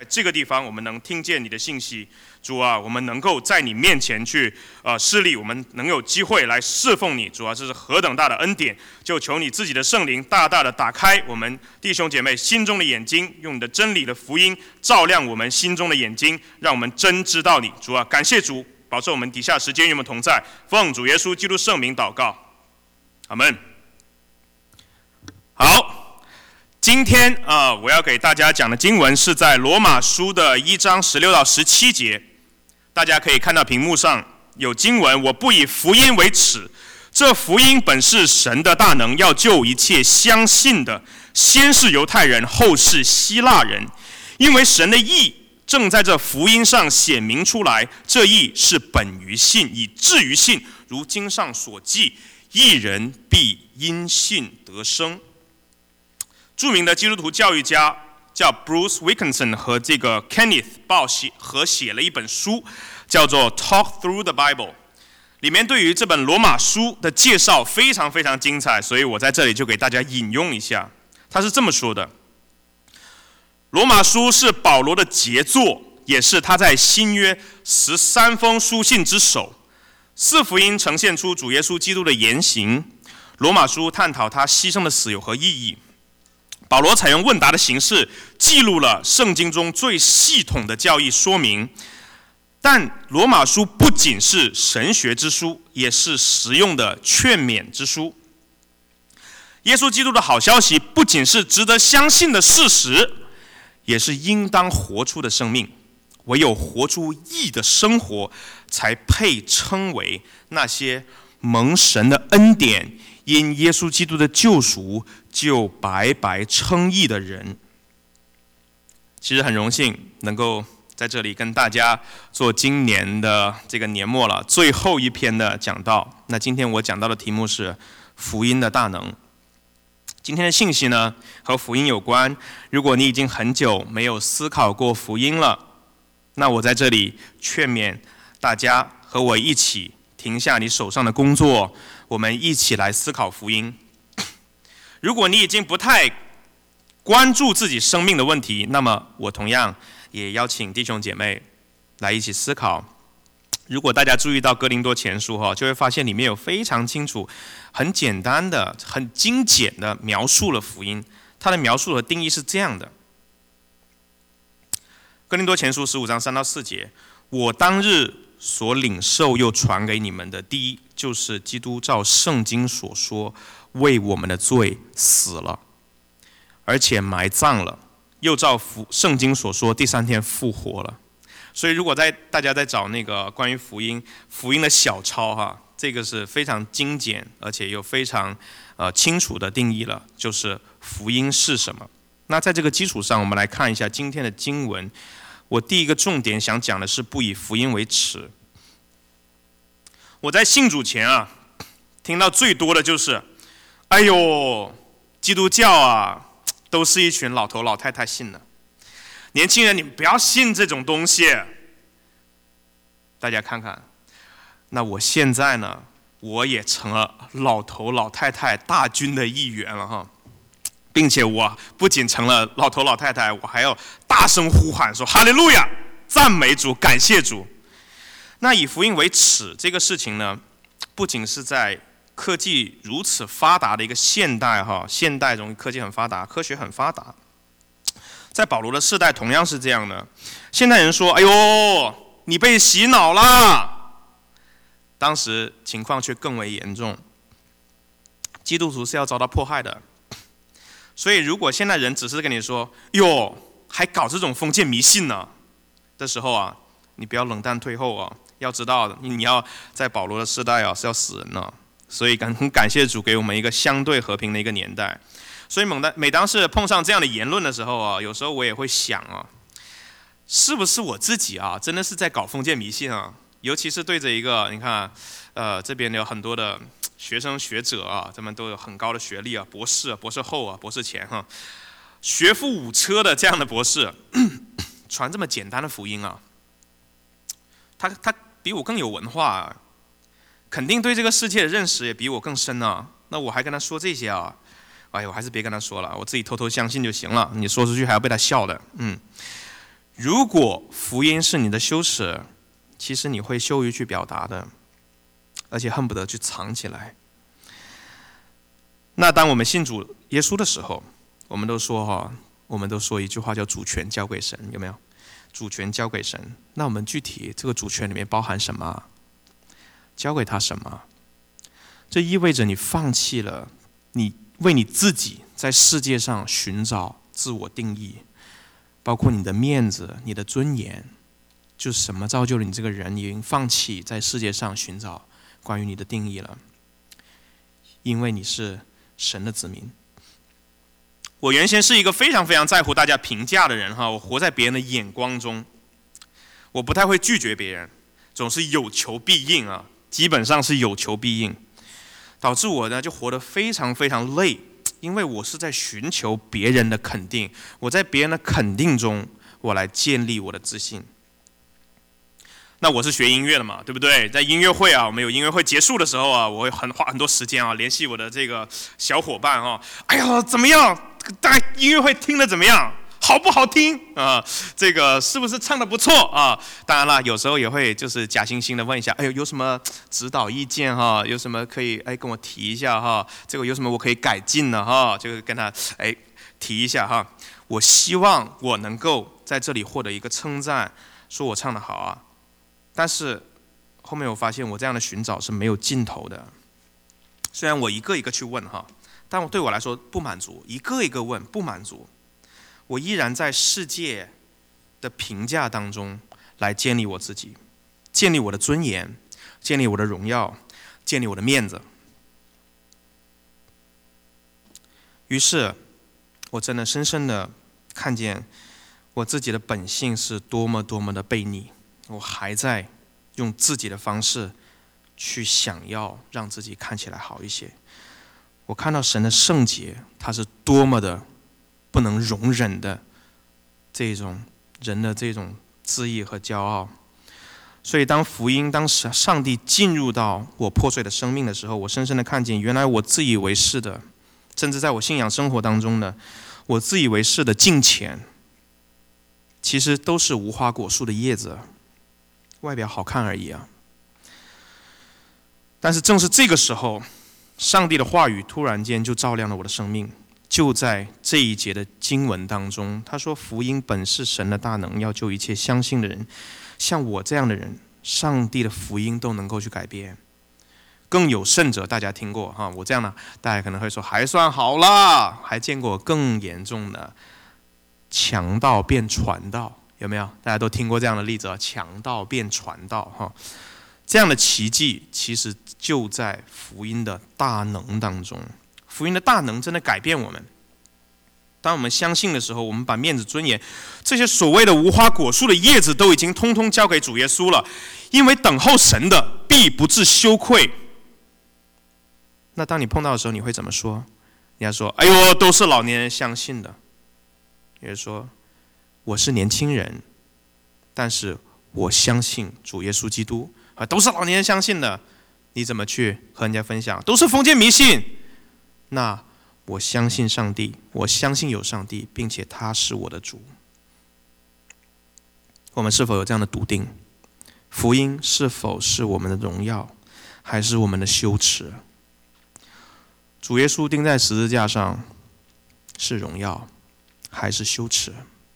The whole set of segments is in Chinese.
这个地方我们能听见你的信息。主啊，我们能够在你面前去侍立，我们能有机会来侍奉你。主啊，这是何等大的恩典！就求你自己的圣灵大大的打开我们弟兄姐妹心中的眼睛，用你的真理的福音照亮我们心中的眼睛，让我们真知道你。主啊，感谢主，保守我们底下时间与我们同在，奉主耶稣基督圣名祷告，阿们。好，今天我要给大家讲的经文是在罗马书的1章16到17节。大家可以看到屏幕上有经文：我不以福音为耻，这福音本是神的大能，要救一切相信的，先是犹太人，后是希腊人。因为神的义正在这福音上显明出来，这义是本于信，以至于信。如经上所记，义人必因信得生。著名的基督徒教育家叫 Bruce Wilkinson 和这个 Kenneth 鲍合写了一本书，叫做 Talk Through the Bible。里面对于这本罗马书的介绍非常非常精彩，所以我在这里就给大家引用一下。他是这么说的：罗马书是保罗的杰作，也是他在新约13封书信之首。四福音呈现出主耶稣基督的言行，罗马书探讨他牺牲的死有何意义。保罗采用问答的形式，记录了圣经中最系统的教义说明。但罗马书不仅是神学之书，也是实用的劝勉之书。耶稣基督的好消息不仅是值得相信的事实，也是应当活出的生命。唯有活出义的生活，才配称为那些蒙神的恩典，因耶稣基督的救赎就白白称义的人。其实很荣幸能够在这里跟大家做今年的这个年末了最后一篇的讲道。那今天我讲到的题目是福音的大能。今天的信息呢和福音有关。如果你已经很久没有思考过福音了，那我在这里劝勉大家和我一起停下你手上的工作，我们一起来思考福音。如果你已经不太关注自己生命的问题，那么我同样也邀请弟兄姐妹来一起思考。如果大家注意到哥林多前书就会发现里面有非常清楚、很简单的、很精简的描述了福音。它的描述和定义是这样的：哥林多前书15章3到4节，我当日所领受又传给你们的，第一就是基督照圣经所说，为我们的罪死了，而且埋葬了，又照圣经所说，第3天复活了。所以如果大家在找那个关于福音的小抄这个是非常精简，而且又非常清楚的定义了，就是福音是什么。那在这个基础上，我们来看一下今天的经文。我第一个重点想讲的是不以福音为耻。我在信主前听到最多的就是哎呦，基督教都是一群老头老太太信的，年轻人你们不要信这种东西。大家看看，那我现在呢，我也成了老头老太太大军的一员了并且我不仅成了老头老太太，我还要大声呼喊说哈利路亚，赞美主，感谢主。那以福音为耻这个事情呢，不仅是在科技如此发达的一个现代现代中科技很发达，科学很发达，在保罗的世代同样是这样的。现代人说哎呦，你被洗脑了，当时情况却更为严重，基督徒是要遭到迫害的。所以如果现在人只是跟你说哟，还搞这种封建迷信呢的时候你不要冷淡退后要知道你要在保罗的世代是要死人了。所以很感谢主给我们一个相对和平的一个年代。所以每当是碰上这样的言论的时候有时候我也会想是不是我自己真的是在搞封建迷信尤其是对着一个你看这边有很多的学生学者他们都有很高的学历博士、博士后博士前学富五车的这样的博士传这么简单的福音他比我更有文化肯定对这个世界的认识也比我更深那我还跟他说这些哎呦，还是别跟他说了，我自己偷偷相信就行了。你说出去还要被他笑的。 如果福音是你的羞耻，其实你会羞于去表达的，而且恨不得去藏起来。那当我们信主耶稣的时候，我们都说一句话叫主权交给神，有没有？主权交给神。那我们具体这个主权里面包含什么？交给他什么？这意味着你放弃了你为你自己在世界上寻找自我定义，包括你的面子、你的尊严，就什么造就了你这个人，你已经放弃在世界上寻找关于你的定义了，因为你是神的子民。我原先是一个非常非常在乎大家评价的人哈，我活在别人的眼光中，我不太会拒绝别人，总是有求必应啊，基本上是有求必应，导致我呢就活得非常非常累，因为我是在寻求别人的肯定，我在别人的肯定中，我来建立我的自信。那我是学音乐的嘛，对不对？在音乐会啊，我们有音乐会结束的时候啊，我会花很多时间啊，联系我的这个小伙伴啊，哎呀，怎么样？大家音乐会听得怎么样？好不好听啊？这个是不是唱得不错啊？当然了，有时候也会就是假惺惺的问一下，哎呦，有什么指导意见哈？有什么可以跟我提一下哈？这个有什么我可以改进的哈？就跟他提一下哈。我希望我能够在这里获得一个称赞，说我唱得好啊。但是后面我发现我这样的寻找是没有尽头的。虽然我一个一个去问哈，但对我来说不满足，一个一个问不满足，我依然在世界的评价当中来建立我自己，建立我的尊严，建立我的荣耀，建立我的面子。于是我真的深深的看见我自己的本性是多么多么的悖逆，我还在用自己的方式去想要让自己看起来好一些。我看到神的圣洁，他是多么的不能容忍的这种人的这种自义和骄傲。所以当上帝进入到我破碎的生命的时候，我深深的看见，原来我自以为是的，甚至在我信仰生活当中呢，我自以为是的敬虔，其实都是无花果树的叶子，外表好看而已啊。但是正是这个时候，上帝的话语突然间就照亮了我的生命。就在这一节的经文当中，他说福音本是神的大能，要救一切相信的人。像我这样的人，上帝的福音都能够去改变。更有甚者，大家听过哈，我这样呢，大家可能会说还算好啦，还见过更严重的强盗变传道，有没有？大家都听过这样的例子啊，强盗变传道哈。这样的奇迹其实就在福音的大能当中。福音的大能真的改变我们。当我们相信的时候，我们把面子、尊严这些所谓的无花果树的叶子都已经通通交给主耶稣了，因为等候神的必不致羞愧。那当你碰到的时候，你会怎么说？你要说：“哎呦，都是老年人相信的。”也就是说，我是年轻人，但是我相信主耶稣基督啊，都是老年人相信的。你怎么去和人家分享？都是封建迷信。那我相信上帝，我相信有上帝，并且他是我的主。我们是否有这样的笃定？福音是否是我们的荣耀，还是我们的羞耻？主耶稣钉在十字架上是荣耀，还是羞耻？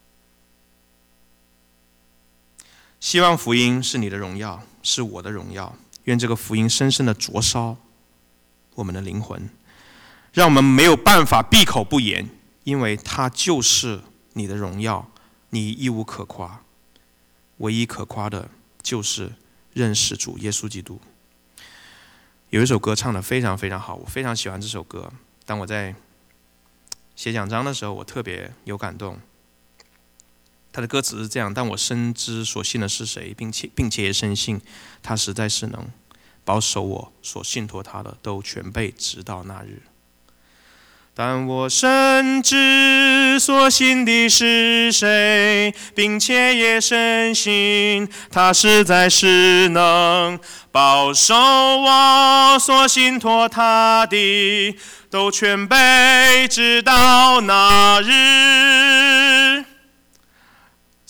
希望福音是你的荣耀，是我的荣耀。愿这个福音深深的灼烧我们的灵魂，让我们没有办法闭口不言，因为它就是你的荣耀，你一无可夸，唯一可夸的就是认识主耶稣基督。有一首歌唱得非常非常好，我非常喜欢这首歌。当我在写讲章的时候，我特别有感动。他的歌词是这样：但我深知所信的是谁，并且也深信他实在是能保守我所信托他的都全备，直到那日。但我深知所信的是谁，并且也深信他实在是能保守我所信托他的都全备，直到那日。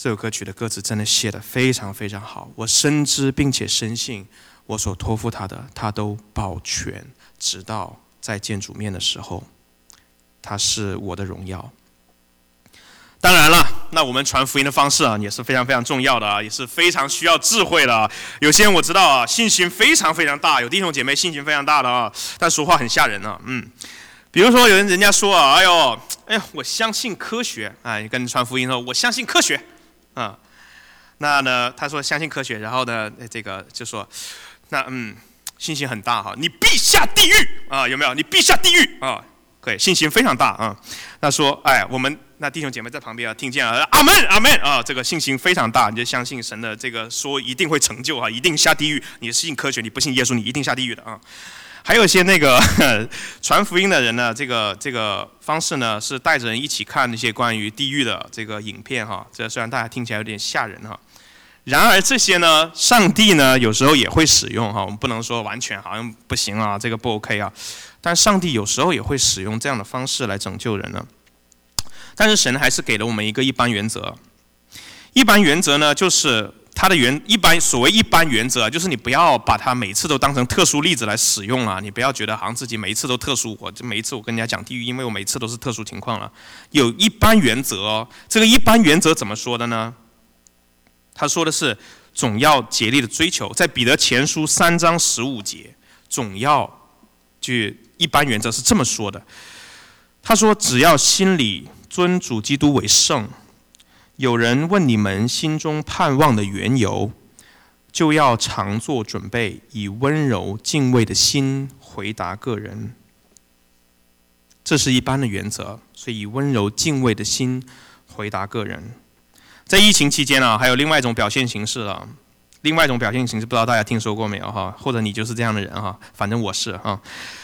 这首歌曲的歌词真的写得非常非常好，我深知并且深信，我所托付他的，他都保全，直到在见主面的时候，他是我的荣耀。当然了，那我们传福音的方式啊，也是非常非常重要的啊，也是非常需要智慧的啊。有些人我知道啊，信心非常非常大，有弟兄姐妹信心非常大的啊，但说话很吓人啊。比如说有人家说啊，哎呦，我相信科学啊，你跟你传福音说，我相信科学啊。那呢，他说相信科学，然后呢，这个就说，那信心很大哈，你必下地狱啊，有没有？你必下地狱啊，可以，信心非常大啊。那说，我们那弟兄姐妹在旁边啊，听见了，阿门阿门啊，这个信心非常大，你就相信神的这个说一定会成就啊，一定下地狱。你信科学，你不信耶稣，你一定下地狱的啊。还有一些那个传福音的人呢，这个方式呢，是带着人一起看那些关于地狱的这个影片哈。这虽然大家听起来有点吓人哈，然而这些呢，上帝呢有时候也会使用哈。我们不能说完全好像不行啊，这个不 OK 啊。但上帝有时候也会使用这样的方式来拯救人呢。但是神还是给了我们一个一般原则。一般原则呢，就是它的所谓一般原则，就是你不要把它每次都当成特殊例子来使用了。你不要觉得好像自己每一次都特殊，每一次我跟人家讲地狱，因为我每一次都是特殊情况了。有一般原则哦，这个一般原则怎么说的呢？他说的是总要竭力的追求，在彼得前书3章15节，总要就一般原则是这么说的。他说，只要心里尊主基督为圣，有人问你们心中盼望的缘由，就要常做准备，以温柔敬畏的心回答个人。这是一般的原则，所以以温柔敬畏的心回答个人。在疫情期间啊，还有另外一种表现形式了。另外一种表现形式，不知道大家听说过没有哈？或者你就是这样的人哈？反正我是哈。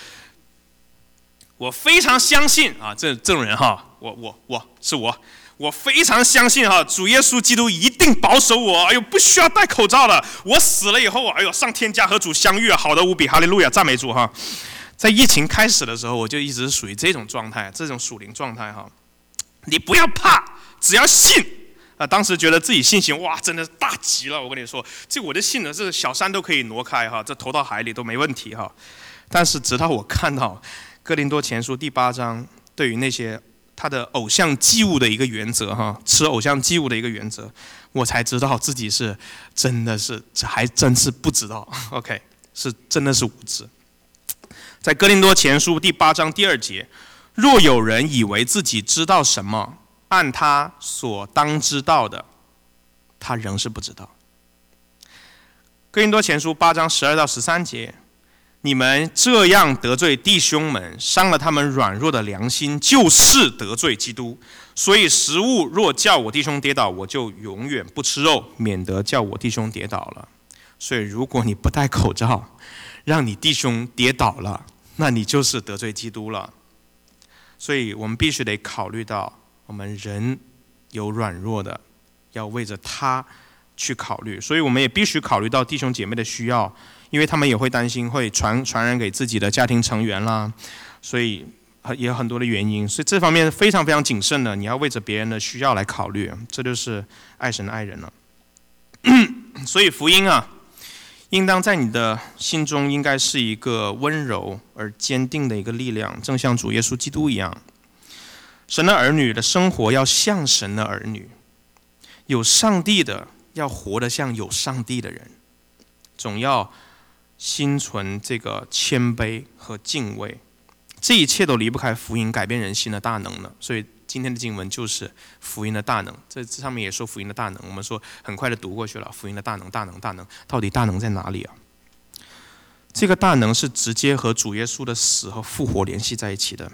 我非常相信啊，这种人哈，我非常相信哈，主耶稣基督一定保守我，不需要戴口罩了。我死了以后上天家和主相遇，好的无比，哈利路亚，赞美主哈。在疫情开始的时候，我就一直是属于这种状态，这种属灵状态哈。你不要怕，只要信。当时觉得自己信心哇，真的是大极了。我跟你说，这我的信呢，这小山都可以挪开哈，这投到海里都没问题哈。但是直到我看到哥林多前书第8章对于那些他的偶像祭物的一个原则哈，吃偶像祭物的一个原则，我才知道自己是真的是还真是不知道 ，OK， 是真的是无知。在哥林多前书第8章第2节，若有人以为自己知道什么，按他所当知道的，他仍是不知道。哥林多前书8章12到13节，你们这样得罪弟兄们，伤了他们软弱的良心，就是得罪基督。所以食物若叫我弟兄跌倒，我就永远不吃肉，免得叫我弟兄跌倒了。所以如果你不戴口罩，让你弟兄跌倒了，那你就是得罪基督了。所以我们必须得考虑到，我们人有软弱的，要为着他去考虑。所以我们也必须考虑到弟兄姐妹的需要，因为他们也会担心会传染给自己的家庭成员啦，所以也有很多的原因。所以这方面非常非常谨慎的，你要为着别人的需要来考虑，这就是爱神爱人了。所以福音啊，应当在你的心中应该是一个温柔而坚定的一个力量，正像主耶稣基督一样。神的儿女的生活要像神的儿女，有上帝的要活得像有上帝的人，总要心存这个谦卑和敬畏。这一切都离不开福音改变人心的大能了。所以今天的经文就是福音的大能，这上面也说福音的大能，我们说很快的读过去了。福音的大能，大能，大能，到底大能在哪里啊？这个大能是直接和主耶稣的死和复活联系在一起的。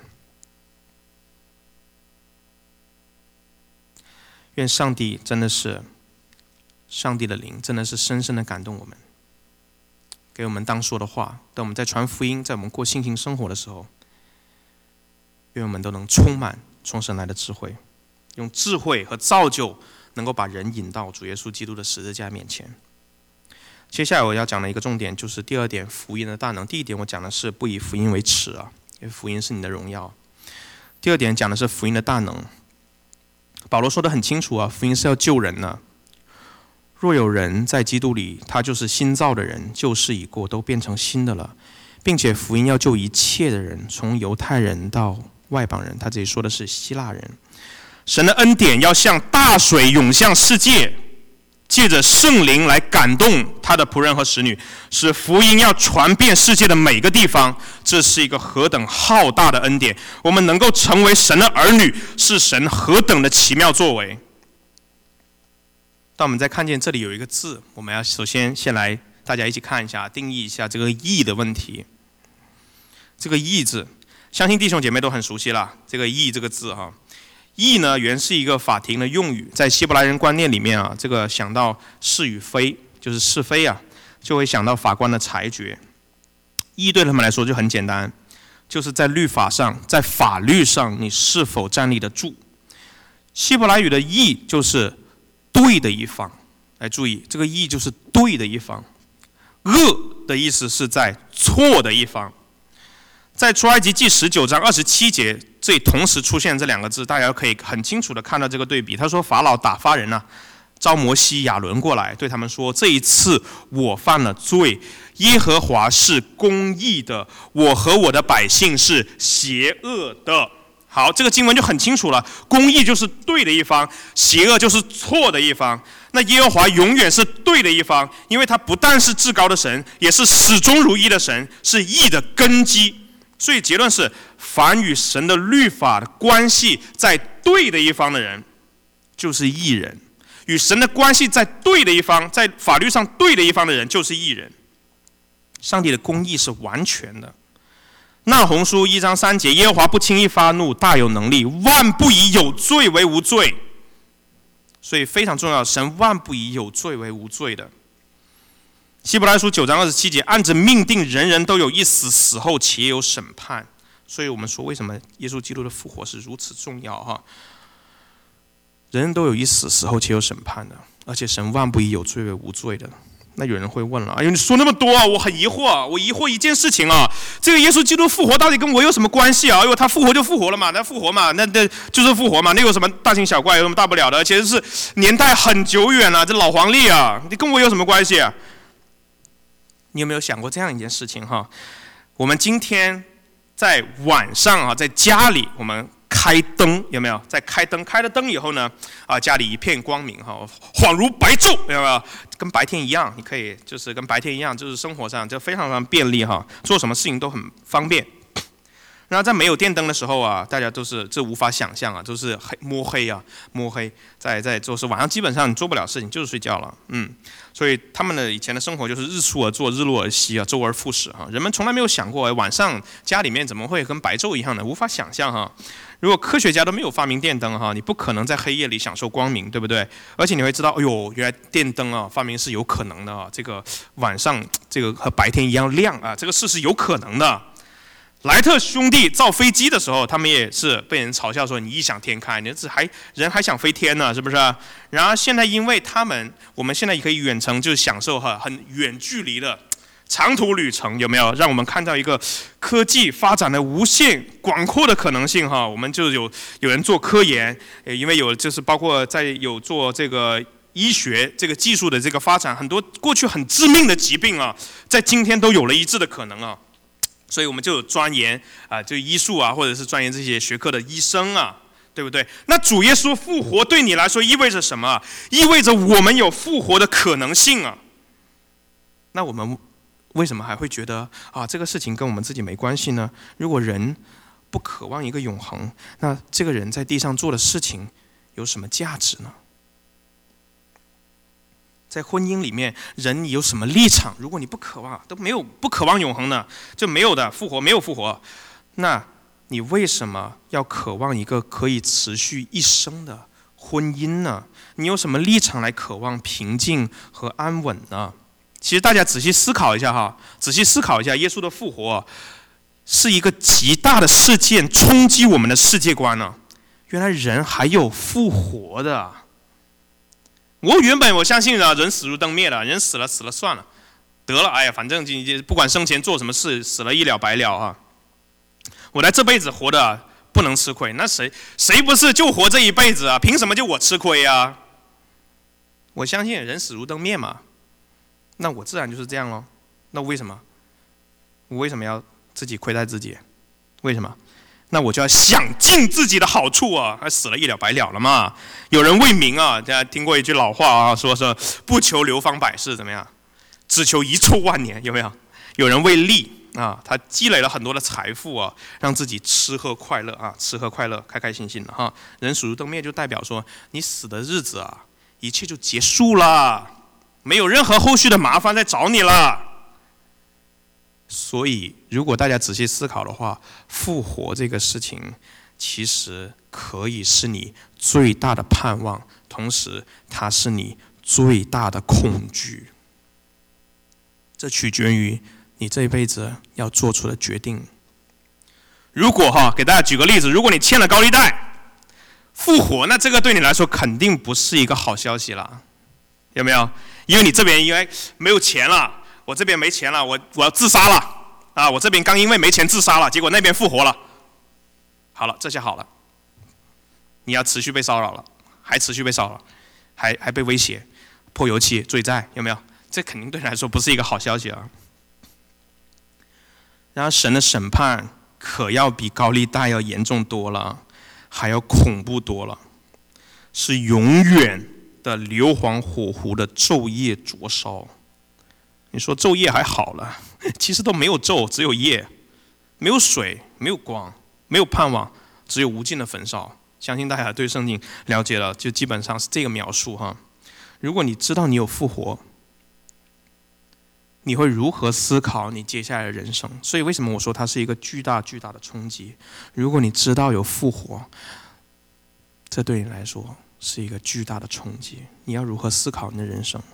愿上帝真的是，上帝的灵真的是深深的感动我们，给我们当说的话，当我们在传福音，在我们过信心生活的时候，愿我们都能充满从神来的智慧，用智慧和造就能够把人引到主耶稣基督的十字架面前。接下来我要讲的一个重点就是第2点，福音的大能。第1点我讲的是不以福音为耻啊，因为福音是你的荣耀。第2点讲的是福音的大能。 保罗说得很清楚啊，福音是要救人的。若有人在基督里，他就是新造的人，旧事已过，都变成新的了。并且福音要救一切的人，从犹太人到外邦人。他这里说的是希腊人。神的恩典要像大水涌向世界，借着圣灵来感动他的仆人和使女，使福音要传遍世界的每个地方。这是一个何等浩大的恩典！我们能够成为神的儿女，是神何等的奇妙作为。当我们再看见这里有一个字，我们要首先来大家一起看一下，定义一下这个义的问题。这个义字，相信弟兄姐妹都很熟悉了。这个义这个字哈，义呢原是一个法庭的用语，在希伯来人观念里面啊，这个想到是与非，就是是非啊，就会想到法官的裁决。义对他们来说就很简单，就是在律法上，在法律上你是否站立得住。希伯来语的义就是对的一方，来注意，这个义就是对的一方，恶的意思是在错的一方。在出埃及记19章27节，这里同时出现这两个字，大家可以很清楚的看到这个对比。他说法老打发人啊，召摩西亚伦过来，对他们说，这一次我犯了罪，耶和华是公义的，我和我的百姓是邪恶的。好，这个经文就很清楚了，公义就是对的一方，邪恶就是错的一方。那耶和华永远是对的一方，因为他不但是至高的神，也是始终如一的神，是义的根基。所以结论是，凡与神的律法的关系在对的一方的人，就是义人；与神的关系在对的一方，在法律上对的一方的人，就是义人。上帝的公义是完全的。那鸿书1章3节，耶和华不轻易发怒，大有能力，万不以有罪为无罪。所以非常重要，神万不以有罪为无罪的。希伯来书9章27节，按着命定，人人都有一死，死后且有审判。所以我们说，为什么耶稣基督的复活是如此重要哈？人人都有一死，死后且有审判的，而且神万不以有罪为无罪的。那有人会问了，哎呦，你说那么多啊，我很疑惑啊，我疑惑一件事情啊，这个耶稣基督复活到底跟我有什么关系啊？哎呦，他复活就复活了嘛，那复活嘛，那就是复活嘛，那有什么大惊小怪，有什么大不了的？而且是年代很久远了，这老黄历啊，你跟我有什么关系啊？你有没有想过这样一件事情哈？我们今天在晚上啊，在家里我们开灯，有没有？在开了灯以后呢，家里一片光明哈，恍如白昼，有没有？跟白天一样，你可以就是跟白天一样，就是生活上就非常非常便利哈，做什么事情都很方便。然后在没有电灯的时候啊，大家都是这无法想象啊，都是摸黑，在做事，晚上基本上你做不了事情，就是睡觉了，所以他们的以前的生活就是日出而作，日落而息啊，周而复始哈。人们从来没有想过，晚上家里面怎么会跟白昼一样的，无法想象哈。如果科学家都没有发明电灯哈，你不可能在黑夜里享受光明，对不对？而且你会知道，哎呦，原来电灯啊发明是有可能的啊，这个晚上这个和白天一样亮啊，这个事是有可能的。莱特兄弟造飞机的时候，他们也是被人嘲笑说你异想天开，你人还想飞天呢，是不是？然而现在因为我们现在也可以远程就是享受很远距离的长途旅程，有没有？让我们看到一个科技发展的无限广阔的可能性哈。我们就有人做科研，因为就是包括有做这个医学这个技术的这个发展，很多过去很致命的疾病啊，在今天都有了医治的可能啊。所以我们就有钻研就医术啊，或者是钻研这些学科的医生啊，对不对？那主耶稣复活对你来说意味着什么？意味着我们有复活的可能性啊。那我们为什么还会觉得这个事情跟我们自己没关系呢？如果人不渴望一个永恒，那这个人在地上做的事情有什么价值呢？在婚姻里面，人有什么立场？如果你不渴望，不渴望永恒呢，就没有的复活，没有复活。那你为什么要渴望一个可以持续一生的婚姻呢？你有什么立场来渴望平静和安稳呢？其实大家仔细思考一下耶稣的复活是一个极大的事件，冲击我们的世界观呢。原来人还有复活的。原本我相信人死如灯灭了，人死了算了，得了，哎呀，反正不管生前做什么事，死了一了百了啊。我在这辈子活的不能吃亏。那谁不是就活这一辈子啊？凭什么就我吃亏啊？我相信人死如灯灭嘛，那我自然就是这样咯。那为什么？我为什么要自己亏待自己？为什么？那我就要想尽自己的好处啊，死了一了百了了嘛。有人为名啊，大家听过一句老话啊，说是不求流芳百世，怎么样？只求遗臭万年，有没有？有人为利啊，他积累了很多的财富啊，让自己吃喝快乐啊，吃喝快乐，开开心心的哈。人死如灯灭，就代表说你死的日子啊，一切就结束了，没有任何后续的麻烦再找你了。所以，如果大家仔细思考的话，复活这个事情，其实可以是你最大的盼望，同时它是你最大的恐惧。这取决于你这一辈子要做出的决定。如果给大家举个例子，如果你欠了高利贷，复活，那这个对你来说肯定不是一个好消息了，有没有？因为你这边因为没有钱了。我这边没钱了，我要自杀了啊！我这边刚因为没钱自杀了，结果那边复活了。好了，这下好了，你要持续被骚扰了，还持续被骚扰，还被威胁、泼油漆、追债，有没有？这肯定对你来说不是一个好消息啊。然后神的审判可要比高利贷要严重多了，还要恐怖多了，是永远的硫磺火湖的昼夜灼烧。你说昼夜还好了，其实都没有昼，只有夜，没有水，没有光，没有盼望，只有无尽的焚烧。相信大家对圣经了解了，就基本上是这个描述哈。如果你知道你有复活，你会如何思考你接下来的人生？所以为什么我说它是一个巨大巨大的冲击？如果你知道有复活，这对你来说是一个巨大的冲击。你要如何思考你的人生？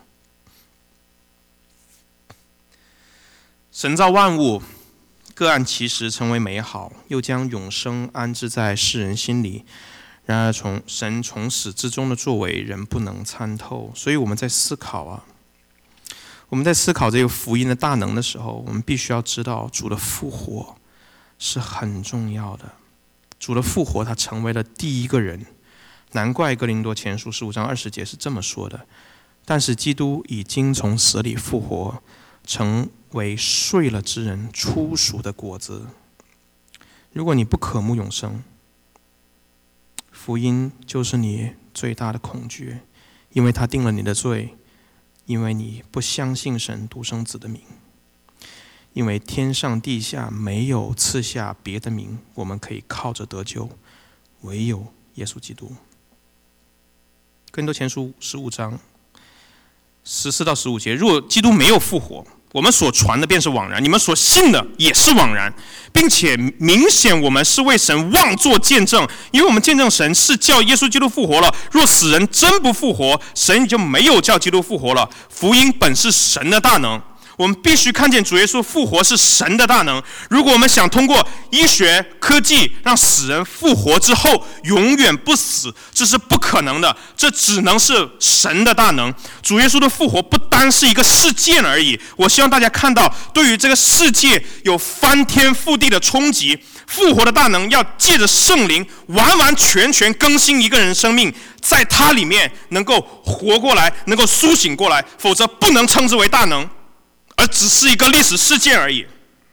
神造万物，各按其时成为美好，又将永生安置在世人心里。然而神从始至终的作为，人不能参透。所以我们在思考这个福音的大能的时候，我们必须要知道主的复活是很重要的。主的复活，他成为了第一个人。难怪哥林多前书15章20节是这么说的：但是基督已经从死里复活，成为睡了之人初熟的果子。如果你不渴慕永生，福音就是你最大的恐惧，因为他定了你的罪，因为你不相信神独生子的名，因为天上地下没有赐下别的名，我们可以靠着得救，唯有耶稣基督。哥林多前书15章14到15节，如果基督没有复活，我们所传的便是枉然，你们所信的也是枉然，并且明显我们是为神妄作见证，因为我们见证神是叫耶稣基督复活了。若死人真不复活，神就没有叫基督复活了。福音本是神的大能，我们必须看见主耶稣复活是神的大能。如果我们想通过医学科技让死人复活之后永远不死，这是不可能的，这只能是神的大能。主耶稣的复活不单是一个事件而已，我希望大家看到对于这个世界有翻天覆地的冲击。复活的大能要借着圣灵完完全全更新一个人生命，在他里面能够活过来，能够苏醒过来，否则不能称之为大能，而只是一个历史事件而已。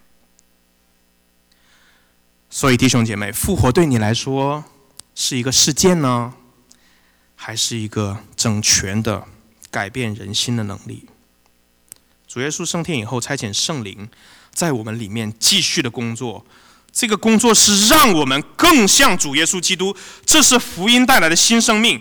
所以弟兄姐妹，复活对你来说是一个事件呢，还是一个整全的改变人心的能力？主耶稣升天以后差遣圣灵在我们里面继续的工作，这个工作是让我们更像主耶稣基督，这是福音带来的新生命。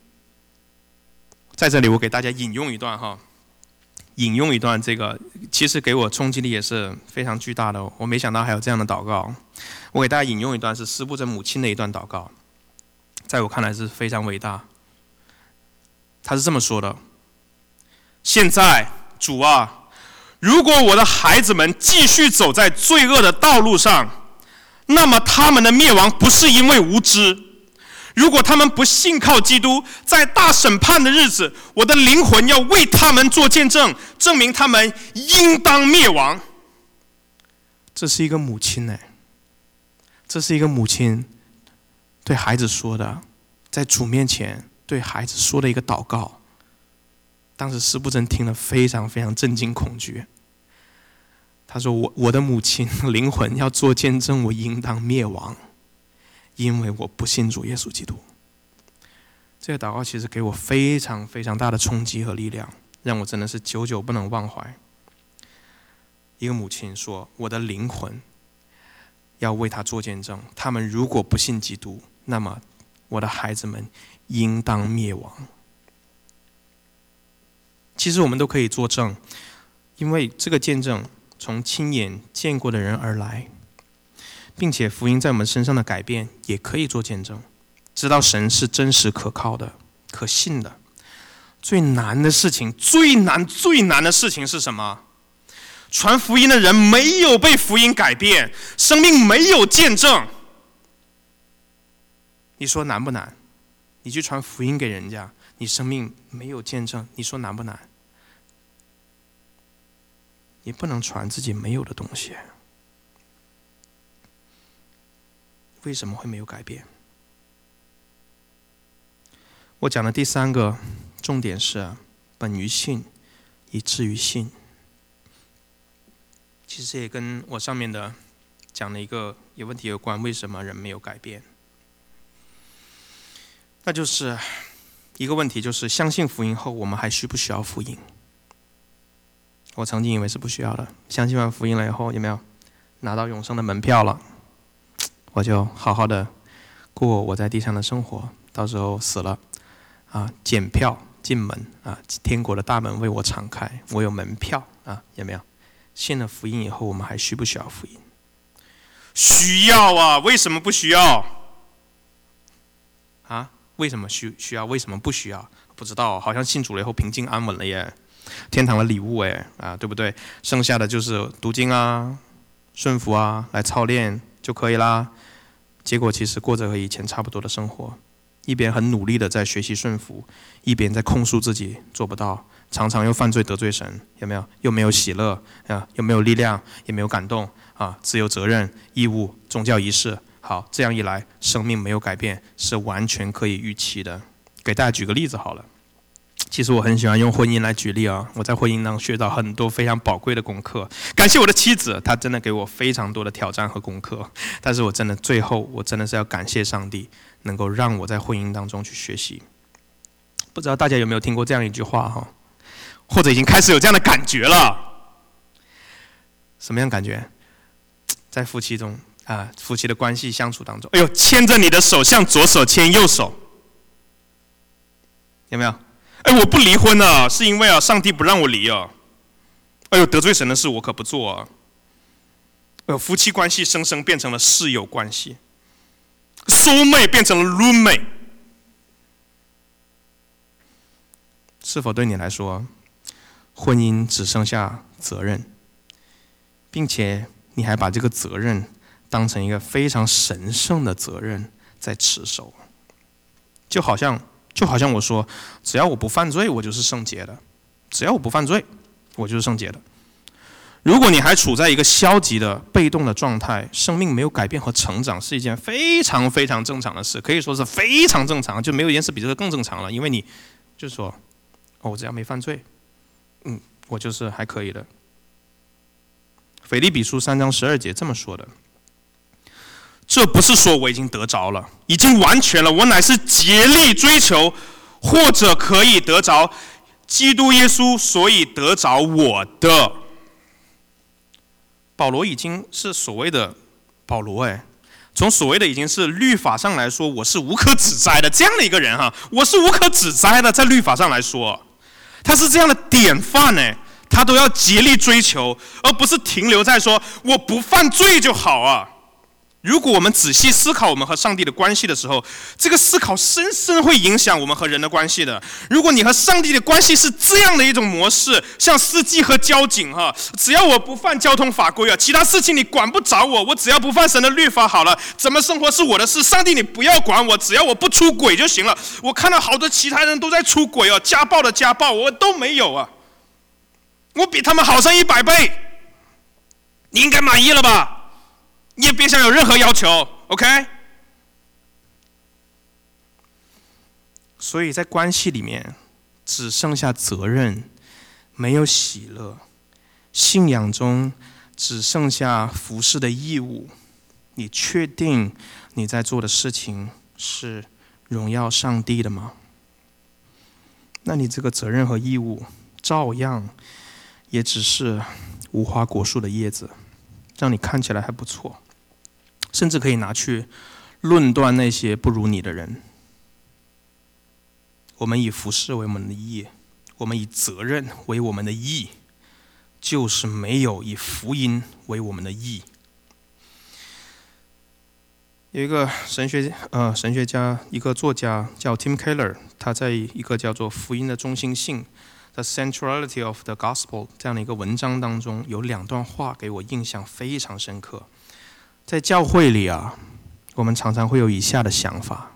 在这里我给大家引用一段这个其实给我冲击力也是非常巨大的，我没想到还有这样的祷告。我给大家引用一段是司布真母亲的一段祷告，在我看来是非常伟大。他是这么说的：现在主啊，如果我的孩子们继续走在罪恶的道路上，那么他们的灭亡不是因为无知。如果他们不信靠基督，在大审判的日子，我的灵魂要为他们做见证，证明他们应当灭亡。这是一个母亲这是一个母亲对孩子说的，在主面前对孩子说的一个祷告。当时司布真听了非常非常震惊恐惧。他说我的母亲灵魂要做见证，我应当灭亡，因为我不信主耶稣基督。这个祷告其实给我非常非常大的冲击和力量，让我真的是久久不能忘怀。一个母亲说，我的灵魂要为他做见证，他们如果不信基督，那么我的孩子们应当灭亡。其实我们都可以作证，因为这个见证从亲眼见过的人而来，并且福音在我们身上的改变也可以做见证，知道神是真实可靠的、可信的。最难的事情，最难的事情是什么？传福音的人没有被福音改变，生命没有见证。你说难不难？你去传福音给人家，你生命没有见证，你说难不难？你不能传自己没有的东西。为什么会没有改变？我讲的第三个重点是本于信，以至于信。其实也跟我上面的讲的一个有问题有关，为什么人没有改变？那就是一个问题，就是相信福音后，我们还需不需要福音？我曾经以为是不需要的，相信完福音了以后，有没有拿到永生的门票了？我就好好的过我在地上的生活，到时候死了检票进门天国的大门为我敞开，我有门票有没有？信了福音以后，我们还需不需要福音？需要啊！为什么不需要？为什么需要？为什么不需要？不知道，好像信主了以后平静安稳了耶，天堂的礼物对不对？剩下的就是读经顺服来操练就可以啦。结果其实过着和以前差不多的生活，一边很努力的在学习顺服，一边在控诉自己做不到，常常又犯罪得罪神，有没有？又没有喜乐又没有力量，也没有感动只有责任、义务、宗教仪式。好，这样一来，生命没有改变，是完全可以预期的。给大家举个例子好了。其实我很喜欢用婚姻来举例我在婚姻当中学到很多非常宝贵的功课。感谢我的妻子，她真的给我非常多的挑战和功课。但是我真的最后，我真的是要感谢上帝，能够让我在婚姻当中去学习。不知道大家有没有听过这样一句话或者已经开始有这样的感觉了？什么样的感觉？在夫妻中夫妻的关系相处当中，牵着你的手像左手牵右手，有没有？我不离婚是因为上帝不让我离得罪神的事我可不做夫妻关系生生变成了室友关系，soulmate变成了 roommate。是否对你来说，婚姻只剩下责任，并且你还把这个责任当成一个非常神圣的责任在持守？就好像我说，只要我不犯罪，我就是圣洁的；只要我不犯罪，我就是圣洁的。如果你还处在一个消极的、被动的状态，生命没有改变和成长，是一件非常非常正常的事，可以说是非常正常，就没有一件事比这个更正常了。因为你就说，我只要没犯罪，我就是还可以的。腓立比书3章12节这么说的。这不是说我已经得着了，已经完全了，我乃是竭力追求，或者可以得着基督耶稣，所以得着我的。保罗已经是所谓的保罗从所谓的已经是律法上来说，我是无可指摘的这样的一个人我是无可指摘的，在律法上来说，他是这样的典范他都要竭力追求，而不是停留在说我不犯罪就好如果我们仔细思考我们和上帝的关系的时候，这个思考深深会影响我们和人的关系的。如果你和上帝的关系是这样的一种模式，像司机和交警只要我不犯交通法规其他事情你管不着我只要不犯神的律法好了，怎么生活是我的事，上帝你不要管我，只要我不出轨就行了。我看到好多其他人都在出轨家暴的家暴，我都没有我比他们好上100倍，你应该满意了吧？你也别想有任何要求 ，OK？ 所以在关系里面只剩下责任，没有喜乐；信仰中只剩下服侍的义务。你确定你在做的事情是荣耀上帝的吗？那你这个责任和义务照样也只是无花果树的叶子，让你看起来还不错，甚至可以拿去论断那些不如你的人。我们以服事为我们的义，我们以责任为我们的义，就是没有以福音为我们的义。有一个神学家，一个作家叫 Tim Keller， 他在一个叫做《福音的中心性》The Centrality of the Gospel 这样的一个文章当中，有2段话给我印象非常深刻。在教会里啊，我们常常会有以下的想法，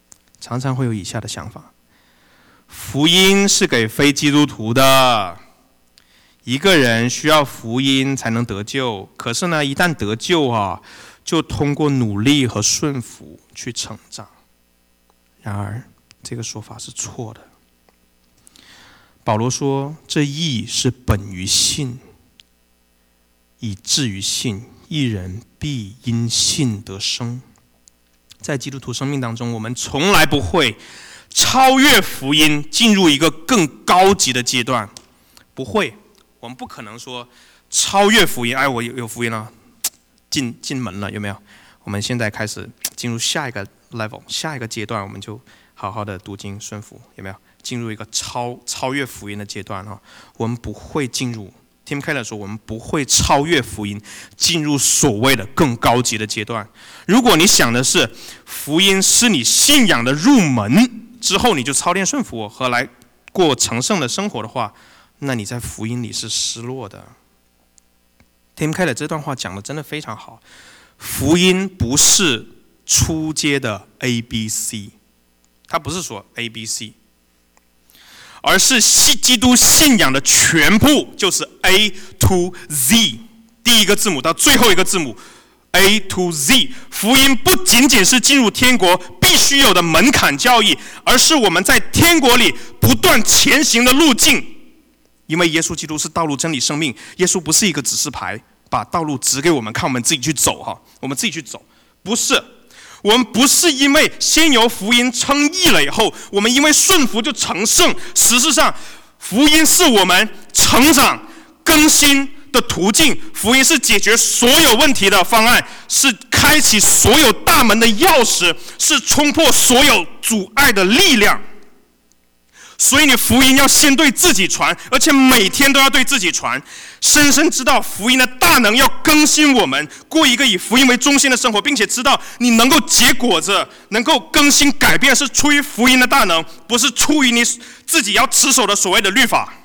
福音是给非基督徒的，一个人需要福音才能得救，可是呢，一旦得救啊，就通过努力和顺服去成长。然而这个说法是错的。保罗说，这义是本于信，以至于信，一人必因信得生。在基督徒生命当中，我们从来不会超越福音，进入一个更高级的阶段，不会。我们不可能说超越福音，我有福音了，进门了，有没有？我们现在开始进入下一个 level， 下一个阶段，我们就好好的读经顺服，有没有？进入一个超越福音的阶段啊！我们不会进入 Tim Keller 说，我们不会超越福音，进入所谓的更高级的阶段。如果你想的是福音是你信仰的入门之后，你就操练顺服和来过成圣的生活的话，那你在福音里是失落的。Tim Keller 这段话讲的真的非常好，福音不是初阶的 ABC， 它不是说 ABC， 而是基督信仰的全部，就是 A to Z， 第一个字母到最后一个字母 A to Z。 福音不仅仅是进入天国必须有的门槛教义，而是我们在天国里不断前行的路径。因为耶稣基督是道路、真理、生命，耶稣不是一个指示牌，把道路指给我们看，我们自己去走哈，我们自己去走。不是，我们不是因为先由福音称义了以后，我们因为顺服就成圣。事实上，福音是我们成长更新的途径，福音是解决所有问题的方案，是开启所有大门的钥匙，是冲破所有阻碍的力量。所以你福音要先对自己传，而且每天都要对自己传，深深知道福音的大能要更新我们，过一个以福音为中心的生活，并且知道你能够结果子，能够更新改变，是出于福音的大能，不是出于你自己要持守的所谓的律法。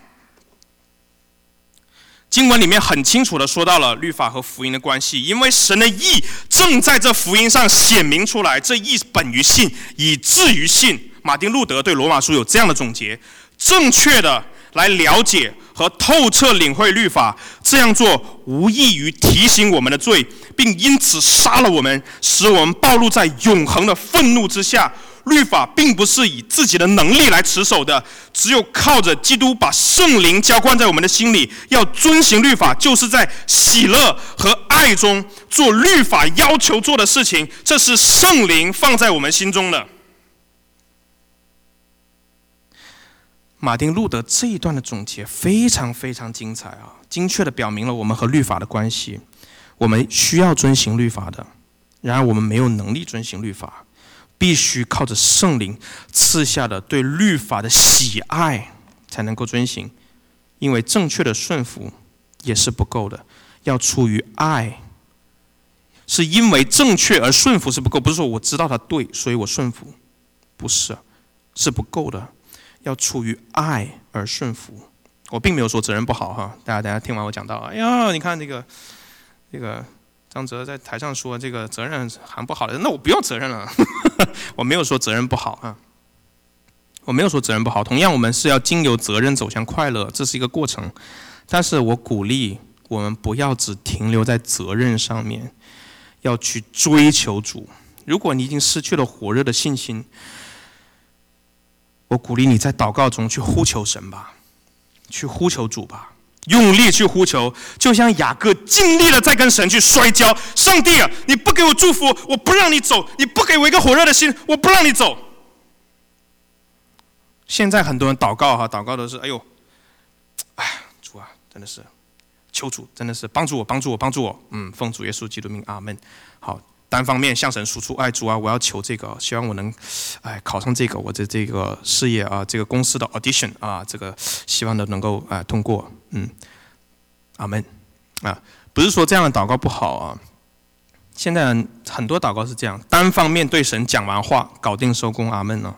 经文里面很清楚的说到了律法和福音的关系，因为神的义正在这福音上显明出来，这义本于信，以至于信。马丁路德对罗马书有这样的总结：正确的来了解和透彻领会律法，这样做无异于提醒我们的罪，并因此杀了我们，使我们暴露在永恒的愤怒之下。律法并不是以自己的能力来持守的，只有靠着基督把圣灵浇灌在我们的心里，要遵行律法，就是在喜乐和爱中做律法要求做的事情，这是圣灵放在我们心中的。马丁路德这一段的总结非常非常精彩啊，精确的表明了我们和律法的关系。我们需要遵行律法的，然而我们没有能力遵行律法，必须靠着圣灵赐下的对律法的喜爱才能够遵行。因为正确的顺服也是不够的，要出于爱。是因为正确而顺服是不够，不是说我知道它对所以我顺服，不是，是不够的，要出于爱而顺服。我并没有说责任不好哈，大家等一下听完我讲到，哎呀，你看这个张哲在台上说这个责任还不好的，那我不要责任了。我没有说责任不好啊，我没有说责任不好。同样，我们是要经由责任走向快乐，这是一个过程。但是我鼓励我们不要只停留在责任上面，要去追求主。如果你已经失去了火热的信心， 我鼓励你在祷告中去呼求神吧，去呼求主吧，用力去呼求，就像雅各尽力的在跟神去摔跤。上帝啊，你不给我祝福，我不让你走；你不给我一个火热的心，我不让你走。现在很多人祷告都是主啊，真的是求主，真的是帮助我，奉主耶稣基督名，阿们。好，单方面向神输出，主啊，我要求这个，希望我能考上这个，我的这个事业啊，这个公司的 audition 啊，这个希望的能够通过，阿们不是说这样的祷告不好啊，现在很多祷告是这样，单方面对神讲完话，搞定收工，阿们。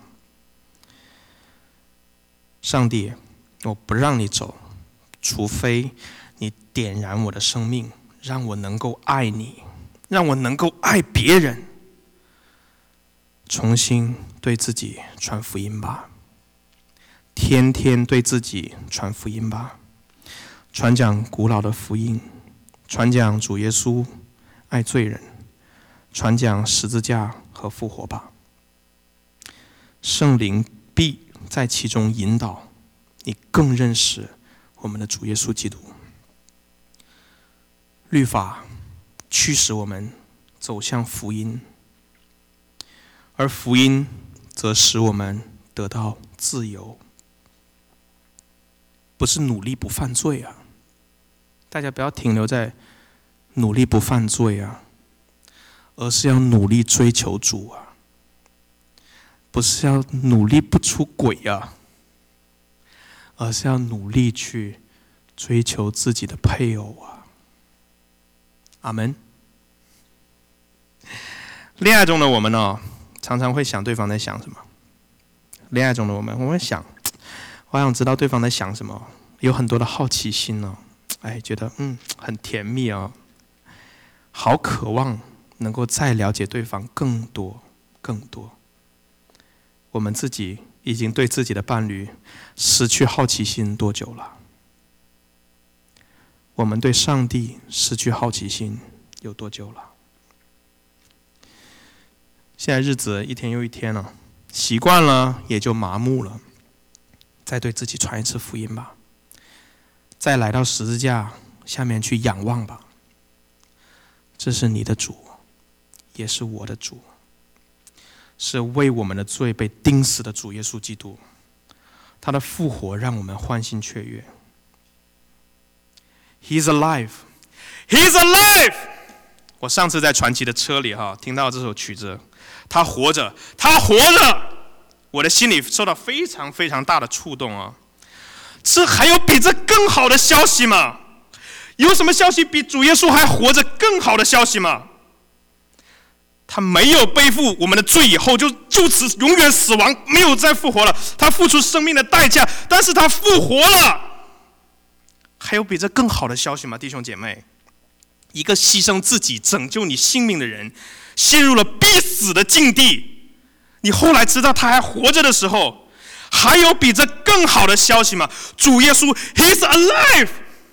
上帝，我不让你走，除非你点燃我的生命，让我能够爱你，让我能够爱别人，重新对自己传福音吧，天天对自己传福音吧，传讲古老的福音，传讲主耶稣爱罪人，传讲十字架和复活吧。圣灵必在其中引导你更认识我们的主耶稣基督。律法驱使我们走向福音，而福音则使我们得到自由。不是努力不犯罪啊，大家不要停留在努力不犯罪啊，而是要努力追求主啊。不是要努力不出轨啊，而是要努力去追求自己的配偶啊。阿们。恋爱中的我们常常会想对方在想什么。恋爱中的我们会想，我想知道对方在想什么，有很多的好奇心觉得很甜蜜好渴望能够再了解对方更多。我们自己已经对自己的伴侣失去好奇心多久了？我们对上帝失去好奇心有多久了？现在日子一天又一天了，习惯了也就麻木了。再对自己传一次福音吧，再来到十字架下面去仰望吧。这是你的主，也是我的主，是为我们的罪被钉死的主耶稣基督。他的复活让我们欢欣雀跃。He's alive, He's alive。 我上次在传奇的车里听到这首曲子，他活着，他活着，我的心里受到非常非常大的触动这还有比这更好的消息吗？有什么消息比主耶稣还活着更好的消息吗？他没有背负我们的罪以后就此永远死亡，没有再复活了。他付出生命的代价，但是他复活了。还有比这更好的消息吗，弟兄姐妹？一个牺牲自己拯救你性命的人，陷入了必死的境地，你后来知道他还活着的时候，还有比这更好的消息吗？主耶稣 He's alive。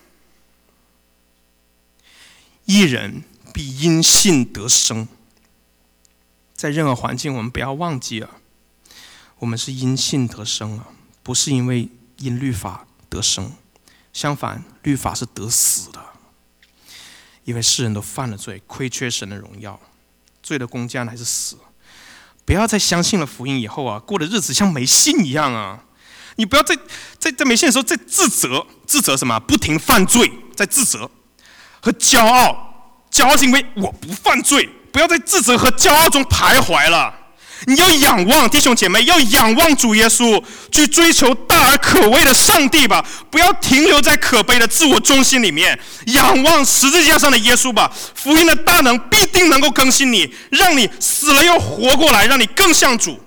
义人必因信得生。在任何环境，我们不要忘记我们是因信得生不是因为因律法得生。相反，律法是得死的，因为世人都犯了罪，亏缺神的荣耀，罪的工价乃是死。不要再相信了福音以后过的日子像没信一样你不要在没信的时候在自责什么？不停犯罪，在自责和骄傲是因为我不犯罪。不要在自责和骄傲中徘徊了，你要仰望，弟兄姐妹，要仰望主耶稣，去追求大而可畏的上帝吧，不要停留在可悲的自我中心里面，仰望十字架上的耶稣吧。福音的大能必定能够更新你，让你死了又活过来，让你更像主。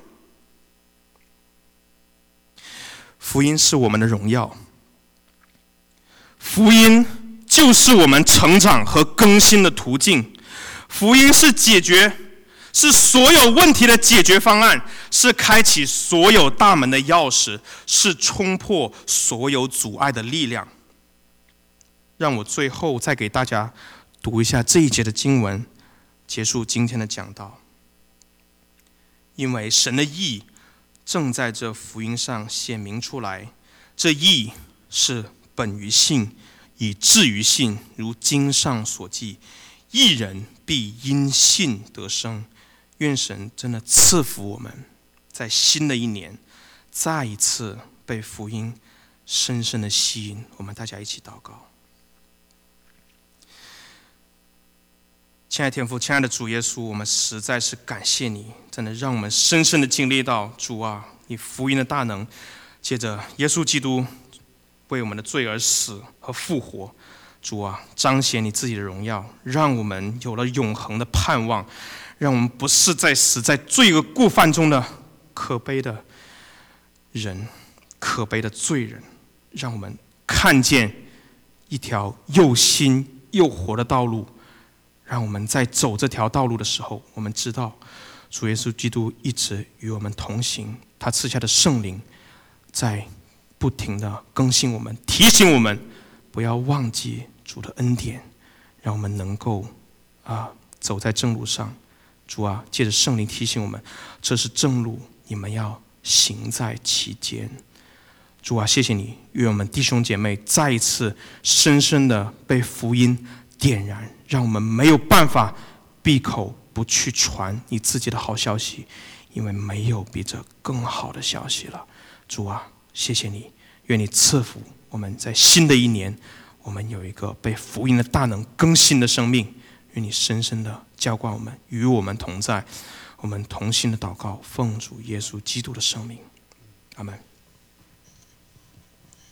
福音是我们的荣耀，福音就是我们成长和更新的途径。福音是所有问题的解决方案，是开启所有大门的钥匙，是冲破所有阻碍的力量。让我最后再给大家读一下这一节的经文，结束今天的讲道。因为神的义正在这福音上显明出来。这义是本于信，以至于信，如经上所记，义人必因信得生。愿神真的赐福我们，在新的一年再一次被福音深深的吸引。我们大家一起祷告。亲爱的天父，亲爱的主耶稣，我们实在是感谢你，真的让我们深深的经历到主啊，你福音的大能，借着耶稣基督为我们的罪而死和复活。主啊，彰显你自己的荣耀，让我们有了永恒的盼望，让我们不是在死在罪恶过犯中的可悲的人，可悲的罪人，让我们看见一条又新又活的道路。让我们在走这条道路的时候，我们知道主耶稣基督一直与我们同行，他赐下的圣灵在不停的更新我们，提醒我们不要忘记主的恩典，让我们能够走在正路上。主啊，借着圣灵提醒我们，这是正路，你们要行在其间。主啊，谢谢你，愿我们弟兄姐妹再一次深深的被福音点燃，让我们没有办法闭口不去传你自己的好消息，因为没有比这更好的消息了。主啊，谢谢你，愿你赐福我们在新的一年，我们有一个被福音的大能更新的生命。愿你深深的浇灌我们，与我们同在。我们同心的祷告，奉主耶稣基督的圣名，阿们。